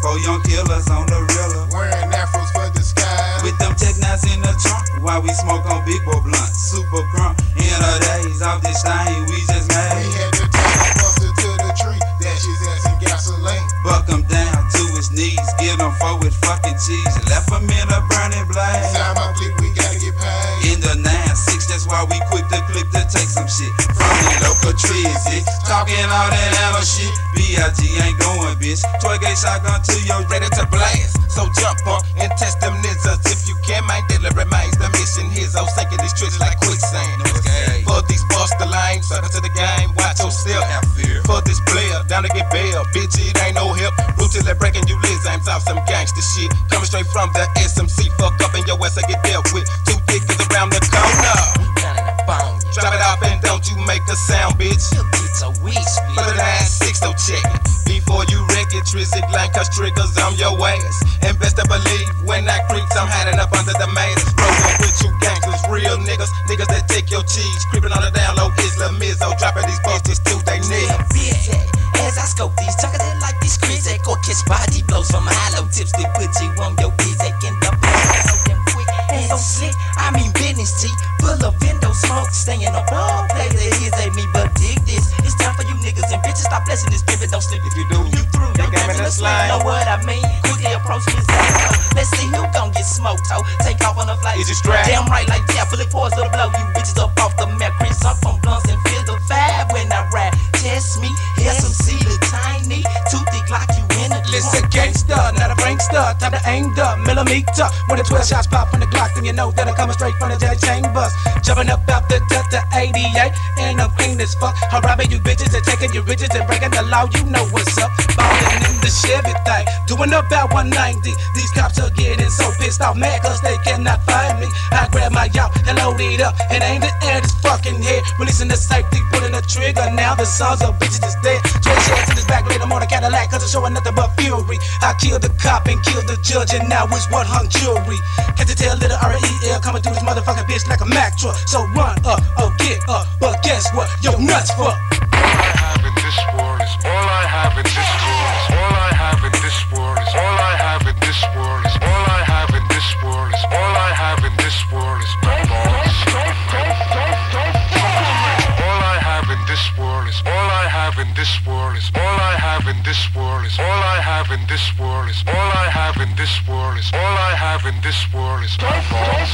4 young killers on the reeler. Wearing afros for disguise. With them tech knives in the trunk while we smoke on big boy blunts. Super crunk in the days off this thing we just made. We had to take Buster to the tree, dash his ass in gasoline. Buck him down to his knees, get him for with fucking cheese. Left him in a burning blaze. Time my click, we gotta get paid. In the 9-6, that's why we quick to click to take some shit from the local trees. Talking all that ammo shit. B.I.G. ain't going, bitch. Toy gate shotgun to your Ready to blast, so jump up and test them nizzards. If you can, my dealer remains the mission. His old sinking these tricks like quicksand. For these buster lines, sucker to the game, watch your step. For this player, down to get bail. Bitch, it ain't no help. Brutally breaking you lids, I'm off some gangster shit. Coming straight from the SMC, fuck up and your ass I get dealt with. Too thick is around the corner. Drop it off and don't you make a sound, bitch. It's a weak speed. For the 9-6, so check it. Before you wreck it, Trizzy Glenn, cause triggers on your ass. And best to believe, when I creeps, I'm hiding up under the mask. Rolling with you gangsters, real niggas. Niggas that take your cheese. Creeping on the down low, Islamizzo. Dropping these busters to they knees. As I scope these, chucking it like these crazy. Go catch body blows from hollow tips. They put you on your pizza in the so damn quick and so slick. I mean business G, full of window smoke. Staying on ball play that his ain't me, but dig this. It's time for you niggas and bitches. Stop blessing this pivot. Don't slip if you do. You through. Your game in the slide. Know what I mean? Quickly approach me. Let's see who gon' get smoked. Oh, take off on the flight. Is you strapped? Damn right, like yeah. Fully poised to blow you bitches up off the map. Chris up from blunts and feel the vibe when I rap. Test me, SMC the tiny, toothy Glock you in a Listen, gangsta, not a prankster, time to aim the millimeter. When the 12 shots pop from the Glock, then you know that I'm coming straight from the jelly chambers. Jumping up out the Delta 88, and I'm clean as fuck. I'm robbing you bitches and taking your riches and breaking the law, you know what's up. Ballin' in the Chevy thing, doing about 190. These cops are getting so pissed off, mad cause they cannot find me. I grab my yacht and load it up, and aim it at his fucking head. Releasing the safety, pulling the trigger, now the sons of bitches is dead. 12 shots in his back, laid him on a Cadillac, cause it's showing nothing but fury. I killed the cop and killed the judge, and now it's what hung jury. Can't you tell little R-E-L coming through this motherfucking bitch like a Mack truck? So run up, oh get up, but guess what? Yo, nuts fuck. All I have in this world is all I have in this world is all I have in this world is all I have in this world is all I have in this world is all I have in this world is my balls. All I have in this world is all I have in this world is all I have in this world is all I have in this world is all I have in this world is all I have in this world is my balls.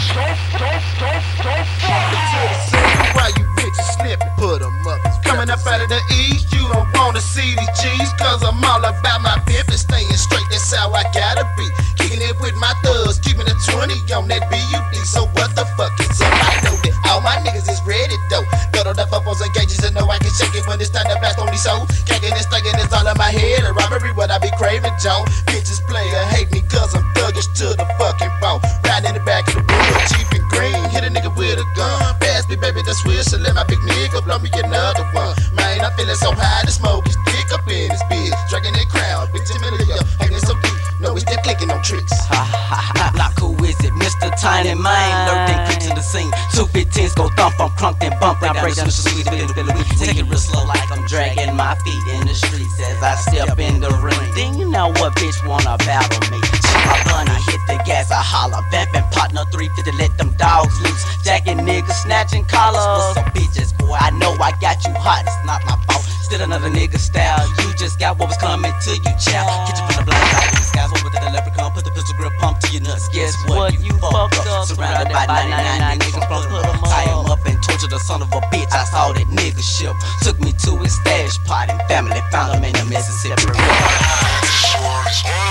Why you bitches slipping? Put 'em up. Coming up out of the east, you don't wanna see these G's, cause I'm all about my business, staying straight, that's how I gotta be. Kicking it with my thugs, keeping a 20 on that BUD. So what the fuck is up? I know that all my niggas is ready though. Cuddled up on some gauges and know I can shake it when it's time to blast on these hoes. Kicking and stinking, it's all in my head. A robbery, what I be craving, Joan. Bitches play or hate me cause I'm thuggish to the fucking bone. Riding in the back of the wood, cheap and green. Hit a nigga with a gun. Pass me, baby, the switch, so let my big nigga blow me another one. Man, I'm feeling so high, the smoke is thick up in this bitch. Dragging that crowd, bitch, hanging so deep. No, we still clicking on tricks. Like who is it? Mr. Tiny Mine, lurking quick to the scene. 215s go thump, I'm crunked and bump. I break down the sweet take it real slow like I'm dragging my feet in the streets as I step in the ring. Then you know what bitch wanna battle me. Shoot my gun, I hit the gas, I holler. Vampin' partner 350, let them dogs loose. Jacking niggas, snatching collars. What's up bitches, boy? I know I got you hot, it's not my fault. Still another nigga style. You just got what was coming to you, child. Get you from the blind side of the skies, over the leprechaun. Put the pistol grip pump to your nuts. Guess what? You fucked up. Surrounded by 99 niggas from tie him up and torture the son of a bitch. I saw that nigga ship. Took me to his stash pot and family found him in the Mississippi River. All I have in this world is all